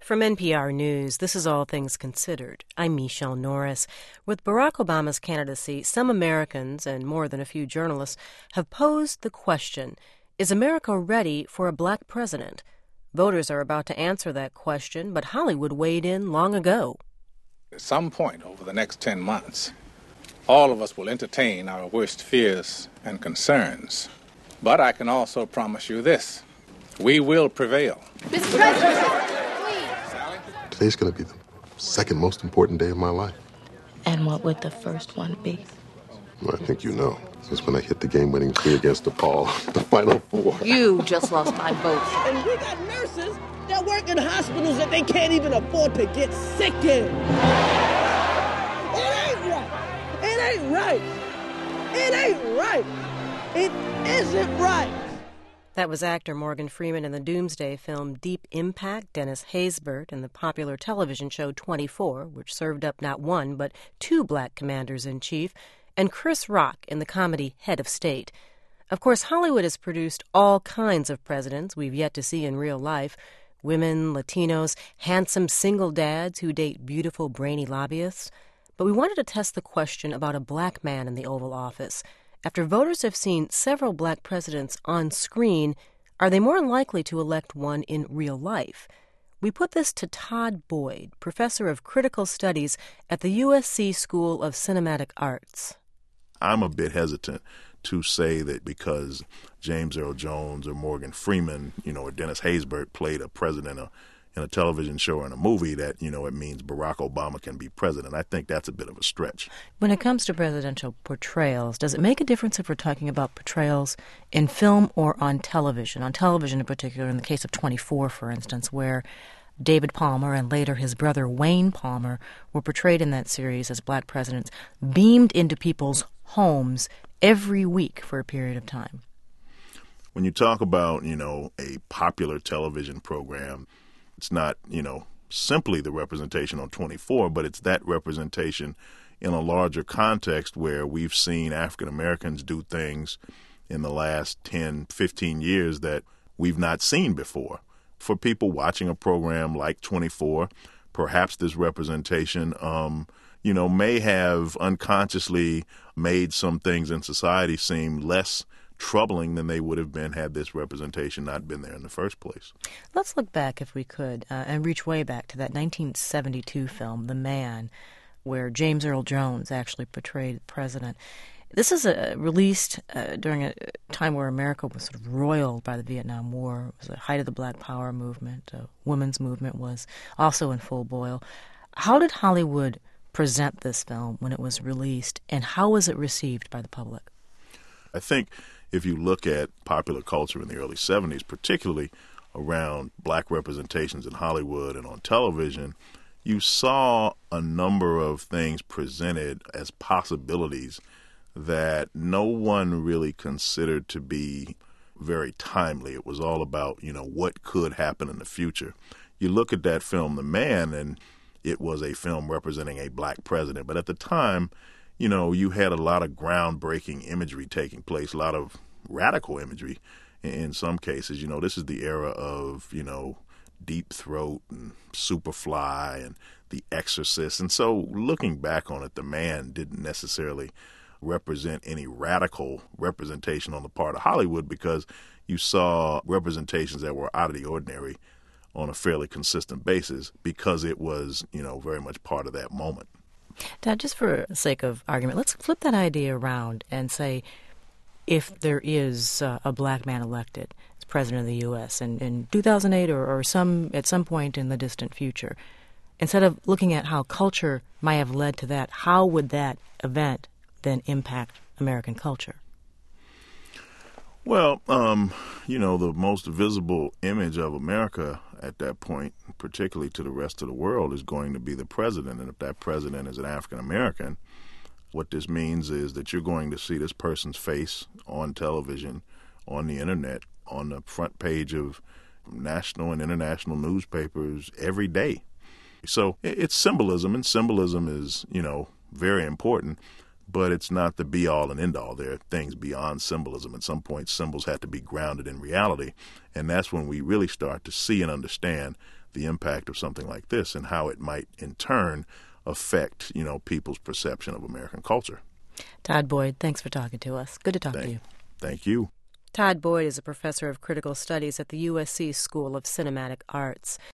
From NPR News, this is All Things Considered. I'm Michelle Norris. With Barack Obama's candidacy, some Americans, and more than a few journalists, have posed the question, is America ready for a black president? Voters are about to answer that question, but Hollywood weighed in long ago. At some point over the next 10 months, all of us will entertain our worst fears and concerns. But I can also promise you this, we will prevail. Mr. President! Today's going to be the second most important day of my life. And what would the first one be? Well, I think you know. It's when I hit the game-winning three against DePaul, the Final Four. You just lost my vote. And we got nurses that work in hospitals that they can't even afford to get sick in. It ain't right. It ain't right. It ain't right. It isn't right. That was actor Morgan Freeman in the Doomsday film Deep Impact, Dennis Haysbert in the popular television show 24, which served up not one but two black commanders-in-chief, and Chris Rock in the comedy Head of State. Of course, Hollywood has produced all kinds of presidents we've yet to see in real life. Women, Latinos, handsome single dads who date beautiful, brainy lobbyists. But we wanted to test the question about a black man in the Oval Office. After voters have seen several black presidents on screen, are they more likely to elect one in real life? We put this to Todd Boyd, professor of critical studies at the USC School of Cinematic Arts. I'm a bit hesitant to say that because James Earl Jones or Morgan Freeman, or Dennis Haysbert played a president in a television show or in a movie that, it means Barack Obama can be president. I think that's a bit of a stretch. When it comes to presidential portrayals, does it make a difference if we're talking about portrayals in film or on television? On television in particular, in the case of 24, for instance, where David Palmer and later his brother Wayne Palmer were portrayed in that series as black presidents, beamed into people's homes every week for a period of time. When you talk about, a popular television program, it's not, simply the representation on 24, but it's that representation in a larger context where we've seen African Americans do things in the last 10, 15 years that we've not seen before. For people watching a program like 24, perhaps this representation, may have unconsciously made some things in society seem less troubling than they would have been had this representation not been there in the first place. Let's look back, if we could, and reach way back to that 1972 film, The Man, where James Earl Jones actually portrayed the president. This is released during a time where America was sort of roiled by the Vietnam War. It was the height of the Black Power movement. Women's movement was also in full boil. How did Hollywood present this film when it was released, and how was it received by the public? I think if you look at popular culture in the early 70s, particularly around black representations in Hollywood and on television, you saw a number of things presented as possibilities that no one really considered to be very timely. It was all about, what could happen in the future. You look at that film, The Man, and it was a film representing a black president. But at the time, you had a lot of groundbreaking imagery taking place, a lot of radical imagery in some cases. This is the era of, Deep Throat and Superfly and The Exorcist. And so looking back on it, The Man didn't necessarily represent any radical representation on the part of Hollywood because you saw representations that were out of the ordinary on a fairly consistent basis because it was, very much part of that moment. Dad, just for the sake of argument, let's flip that idea around and say if there is a black man elected as president of the U.S. in 2008 or at some point in the distant future, instead of looking at how culture might have led to that, how would that event then impact American culture? Well, the most visible image of America at that point, particularly to the rest of the world, is going to be the president. And if that president is an African American, what this means is that you're going to see this person's face on television, on the internet, on the front page of national and international newspapers every day. So it's symbolism, and symbolism is, very important. But it's not the be-all and end-all. There are things beyond symbolism. At some point, symbols have to be grounded in reality. And that's when we really start to see and understand the the impact of something like this and how it might in turn affect, people's perception of American culture. Todd Boyd, thanks for talking to us. Good to talk to you. Thank you. Todd Boyd is a professor of critical studies at the USC School of Cinematic Arts.